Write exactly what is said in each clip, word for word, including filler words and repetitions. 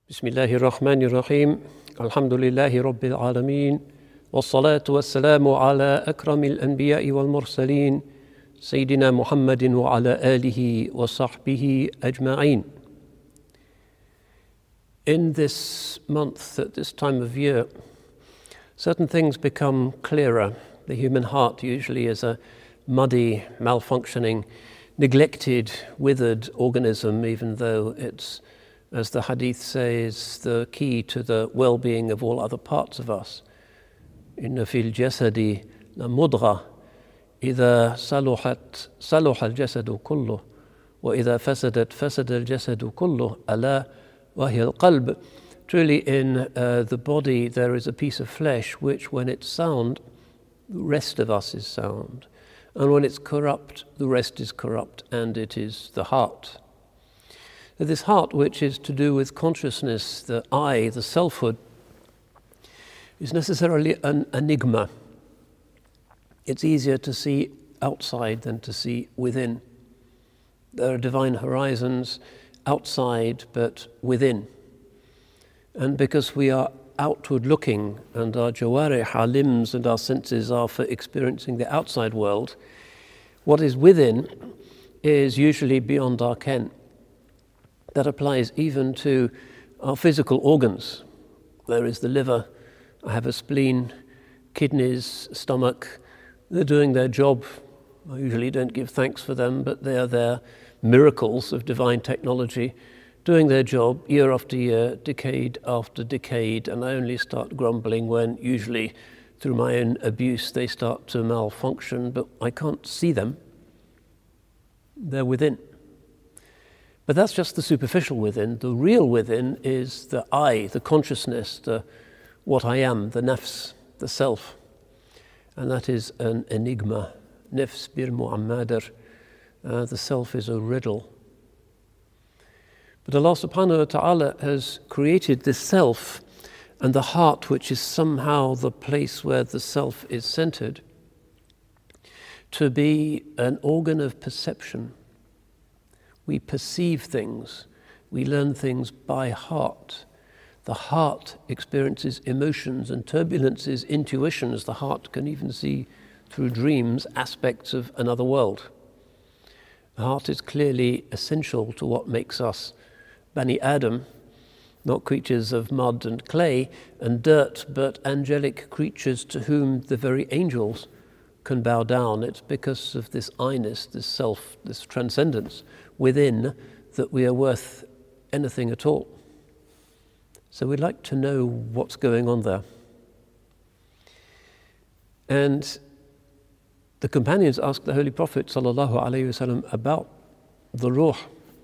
بسم الله الرحمن الرحيم الحمد لله رب العالمين والصلاة والسلام على أكرم الأنبياء والمرسلين سيدنا محمد وعلى آله وصحبه أجمعين. In this month, at this time of year, certain things become clearer. The human heart usually is a muddy, malfunctioning, neglected, withered organism, even though it's, as the hadith says, the key to the well-being of all other parts of us. إن في الجسد لمضغة إذا صلحت صلح الجسد كله وإذا فسدت فسد الجسد كله ألا وهي القلب. Truly in uh, the body there is a piece of flesh which when it's sound, the rest of us is sound. And when it's corrupt, the rest is corrupt, and it is the heart. This heart, which is to do with consciousness, the I, the selfhood, is necessarily an enigma. It's easier to see outside than to see within. There are divine horizons outside, but within. And because we are outward looking, and our jawarih, our limbs and our senses are for experiencing the outside world, what is within is usually beyond our ken. That applies even to our physical organs. There is the liver, I have a spleen, kidneys, stomach. They're doing their job. I usually don't give thanks for them, but they are there, miracles of divine technology, doing their job year after year, decade after decade, and I only start grumbling when, usually through my own abuse, they start to malfunction, but I can't see them. They're within. But that's just the superficial within. The real within is the I, the consciousness, the what I am, the nafs, the self. And that is an enigma. Nafs bir mu'ammadar. Uh, the self is a riddle. But Allah subhanahu wa ta'ala has created this self and the heart, which is somehow the place where the self is centered, to be an organ of perception. We perceive things, we learn things by heart. The heart experiences emotions and turbulences, intuitions. The heart can even see through dreams aspects of another world. The heart is clearly essential to what makes us Bani Adam, not creatures of mud and clay and dirt, but angelic creatures to whom the very angels can bow down. It's because of this I-ness, this self, this transcendence within that we are worth anything at all. So we'd like to know what's going on there. And the companions asked the Holy Prophet sallallahu alaihi wasallam about the ruh.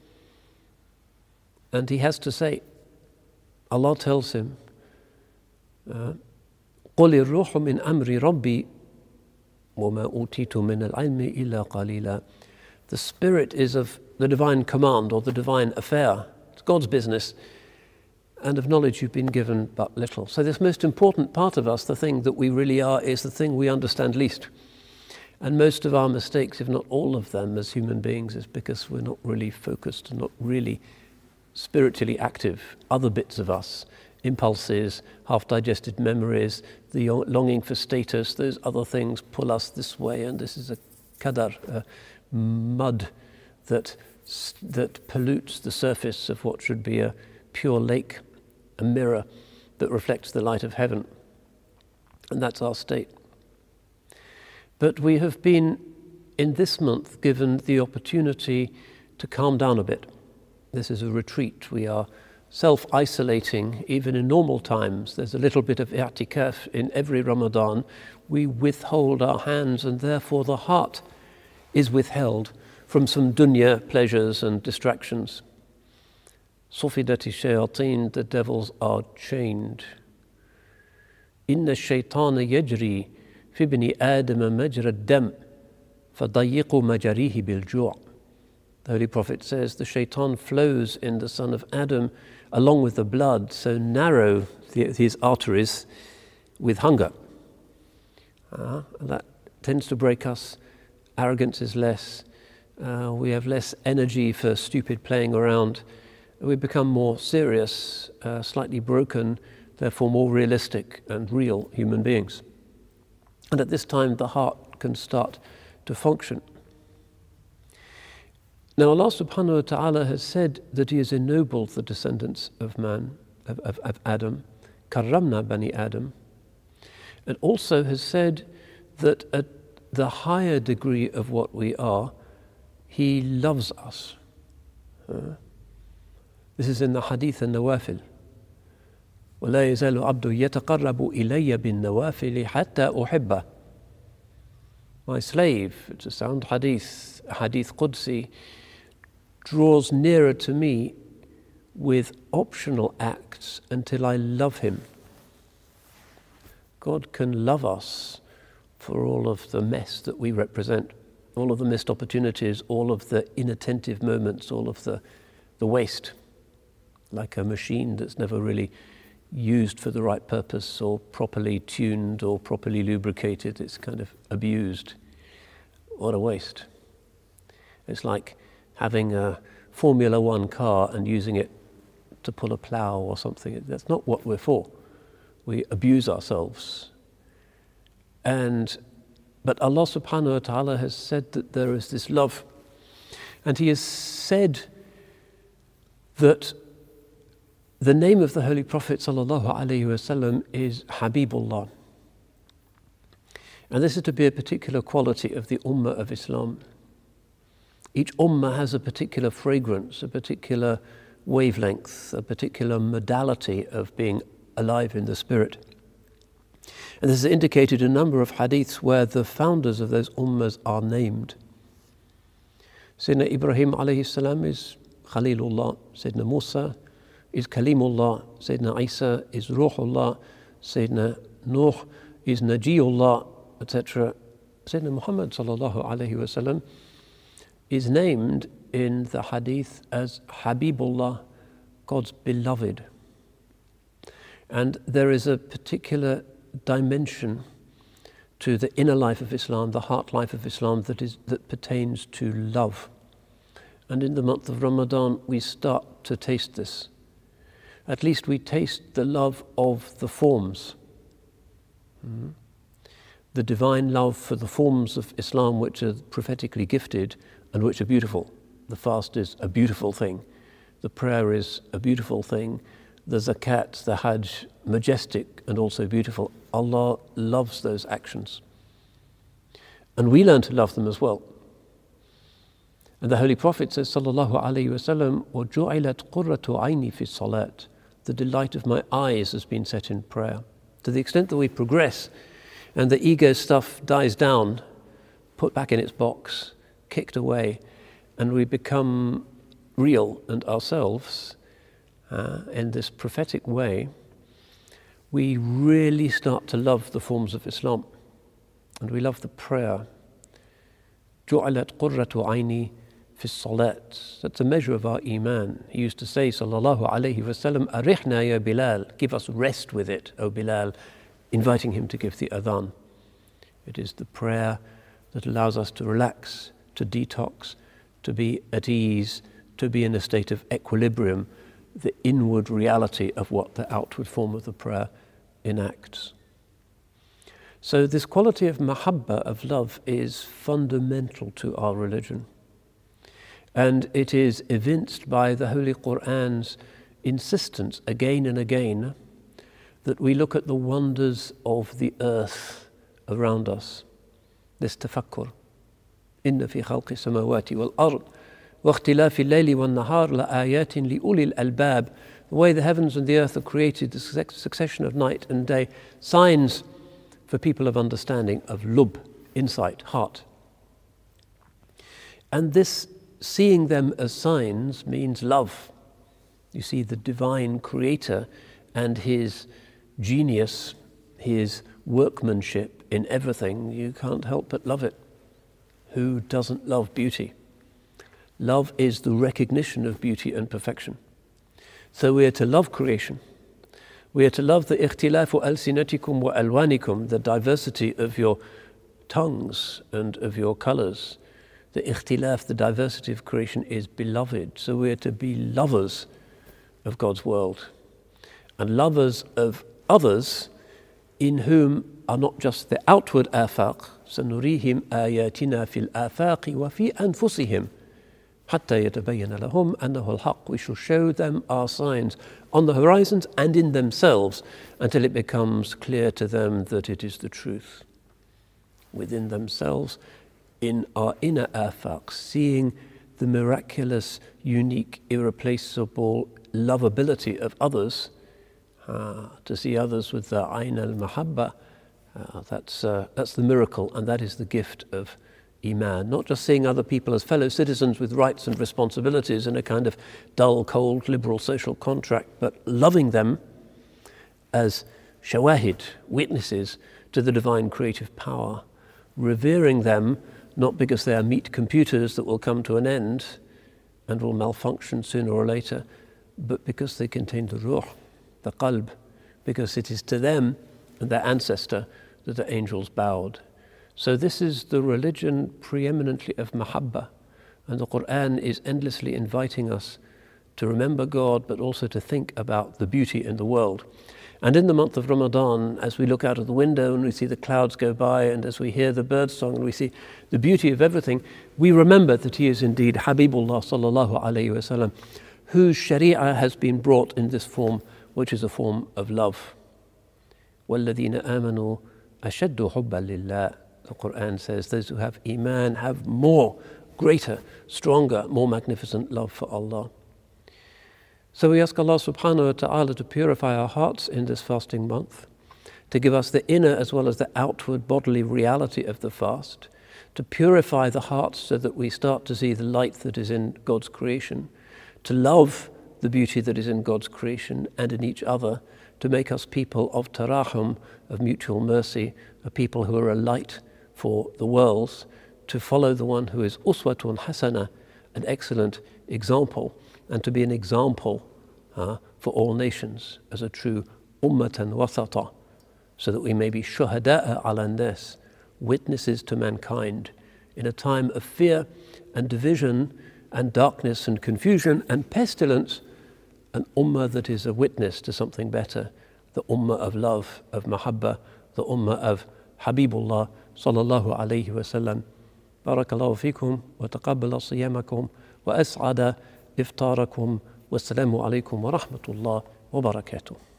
And he has to say, Allah tells him, قُلِ الرُّوحُ مِنْ أَمْرِ رَبِّي وَمَا أُوتِيتُ مِنَ الْعِلْمِ إِلَّا قَلِيلًا. The spirit is of the divine command or the divine affair. It's God's business. And of knowledge you've been given but little. So this most important part of us, the thing that we really are, is the thing we understand least. And most of our mistakes, if not all of them as human beings, is because we're not really focused and not really spiritually active. Other bits of us, impulses, half-digested memories, the longing for status, those other things pull us this way, and this is a qadar, a mud that, that pollutes the surface of what should be a pure lake, a mirror that reflects the light of heaven. And that's our state. But we have been, in this month, given the opportunity to calm down a bit. This is a retreat. We are self-isolating, even in normal times. There's a little bit of i'tikaf in every Ramadan. We withhold our hands, and therefore the heart is withheld from some dunya pleasures and distractions. Sufidati shayateen, the devils are chained. Inna shaytana yajri fi ibni Adama majra dam fadayiqu majarihi bil ju'. The Holy Prophet says the shaitan flows in the son of Adam along with the blood, so narrow the, his arteries with hunger. Uh, and that tends to break us. Arrogance is less. Uh, we have less energy for stupid playing around. we become more serious, uh, slightly broken, therefore more realistic and real human beings. And at this time, the heart can start to function. Now, Allah subhanahu wa ta'ala has said that He has ennobled the descendants of man, of, of, of Adam, karramna bani Adam, and also has said that at the higher degree of what we are, He loves us. Uh, this is in the Hadith al-Nawafil. وَلَا يَزَالُ عَبْدُ يَتَقَرَّبُ إِلَيَّ بِالنَّوَافِلِ حَتَّى أُحِبَّهُ. My slave, it's a sound hadith, a hadith Qudsi, draws nearer to me with optional acts until I love him. God can love us for all of the mess that we represent, all of the missed opportunities, all of the inattentive moments, all of the, the waste, like a machine that's never really used for the right purpose or properly tuned or properly lubricated. It's kind of abused. What a waste. It's like having a Formula One car and using it to pull a plow or something. That's not what we're for. We abuse ourselves. And but Allah subhanahu wa ta'ala has said that there is this love. And He has said that the name of the Holy Prophet sallallahu alaihi wasallam is Habibullah. And this is to be a particular quality of the Ummah of Islam. Each Ummah has a particular fragrance, a particular wavelength, a particular modality of being alive in the spirit. And this is indicated in a number of hadiths where the founders of those Ummahs are named. Sayyidina Ibrahim alayhi salam is Khalilullah, Sayyidina Musa is Kalimullah, Sayyidina Isa is Ruhullah, Sayyidina Nuh is Najiyullah, et cetera. Sayyidina Muhammad sallallahu alayhi wasallam is named in the hadith as Habibullah, God's beloved. And there is a particular dimension to the inner life of Islam, the heart life of Islam, that is that pertains to love. And in the month of Ramadan, we start to taste this. At least we taste the love of the forms. Mm-hmm. The divine love for the forms of Islam which are prophetically gifted and which are beautiful. The fast is a beautiful thing. The prayer is a beautiful thing. The zakat, the hajj, majestic and also beautiful. Allah loves those actions. And we learn to love them as well. And the Holy Prophet says, sallallahu alayhi wasallam, وَجُعِلَتْ قُرَّةُ عَيْنِي فِي الصَّلَاةِ. The delight of my eyes has been set in prayer. To the extent that we progress and the ego stuff dies down, put back in its box, kicked away, and we become real and ourselves uh, in this prophetic way, we really start to love the forms of Islam. And we love the prayer. جُعِلَتْ قُرَّةُ عَيْنِي في الصلاة. That's a measure of our iman. He used to say, sallallahu alayhi wasallam, arihna ya Bilal, give us rest with it, O Bilal, inviting him to give the adhan. It is the prayer that allows us to relax, to detox, to be at ease, to be in a state of equilibrium, the inward reality of what the outward form of the prayer enacts. So this quality of mahabba, of love, is fundamental to our religion. And it is evinced by the Holy Qur'an's insistence again and again that we look at the wonders of the earth around us. This tafakkur. Inna fi khalqi samawati wal ard wa ikhtilafi al-layli wan nahar la ayatin li ulil albab. The way the heavens and the earth are created, the succession of night and day, signs for people of understanding, of lub, insight, heart. And this seeing them as signs means love. You see the divine creator and his genius, his workmanship in everything, you can't help but love it. Who doesn't love beauty? Love is the recognition of beauty and perfection. So we are to love creation. We are to love the ikhtilafu alsinatikum wa alwanikum, the diversity of your tongues and of your colors. The ikhtilaf, the diversity of creation, is beloved. So we are to be lovers of God's world, and lovers of others in whom are not just the outward afaq, سنريهم آياتنا في الآفاق وفي أنفسهم حتى يتبين لهم أنه الحق. We shall show them our signs on the horizons and in themselves until it becomes clear to them that it is the truth. Within themselves, in our inner afaq, seeing the miraculous, unique, irreplaceable lovability of others, uh, to see others with the ayn al-mahabba, uh, that's, uh, that's the miracle, and that is the gift of Iman. Not just seeing other people as fellow citizens with rights and responsibilities in a kind of dull, cold, liberal social contract, but loving them as shawahid, witnesses to the divine creative power, revering them not because they are meat computers that will come to an end and will malfunction sooner or later, but because they contain the ruh, the qalb, because it is to them and their ancestor that the angels bowed. So this is the religion preeminently of mahabba, and the Quran is endlessly inviting us to remember God, but also to think about the beauty in the world. And in the month of Ramadan, as we look out of the window and we see the clouds go by, and as we hear the bird song and we see the beauty of everything, we remember that he is indeed Habibullah sallallahu alayhi wasallam, whose sharia has been brought in this form, which is a form of love. وَالَّذِينَ آمَنُوا أَشَدُّ حُبًّا لِلَّهِ. The Quran says those who have Iman have more, greater, stronger, more magnificent love for Allah. So we ask Allah subhanahu wa ta'ala to purify our hearts in this fasting month, to give us the inner as well as the outward bodily reality of the fast, to purify the hearts so that we start to see the light that is in God's creation, to love the beauty that is in God's creation and in each other, to make us people of tarahum, of mutual mercy, a people who are a light for the worlds, to follow the one who is uswatun hasana, an excellent example, and to be an example uh, for all nations as a true ummatan wasata, so that we may be shuhada'a ala nas, witnesses to mankind in a time of fear and division and darkness and confusion and pestilence, an ummah that is a witness to something better, the ummah of love, of mahabba, the ummah of Habibullah sallallahu alayhi wa sallam. Barakallahu fikum wa taqabbala siyamakum wa as'ada إفطاركم والسلام عليكم ورحمة الله وبركاته.